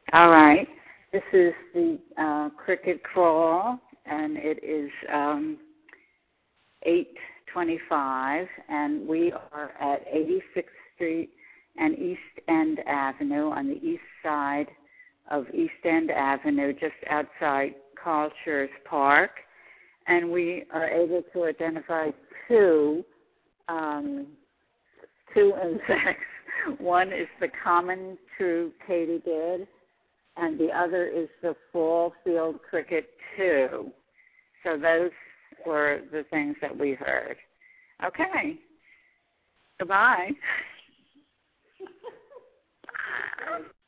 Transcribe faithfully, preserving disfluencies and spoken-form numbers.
All right. This is the uh, cricket crawl, and it is um, eight twenty-five, and we are at eighty-sixth Street and East End Avenue on the east side of East End Avenue, just outside Carl Schurz Park. And we are able to identify two, um, two insects. One is the common true katydid, and the other is the fall field cricket too. So those were the things that we heard. Okay. Goodbye.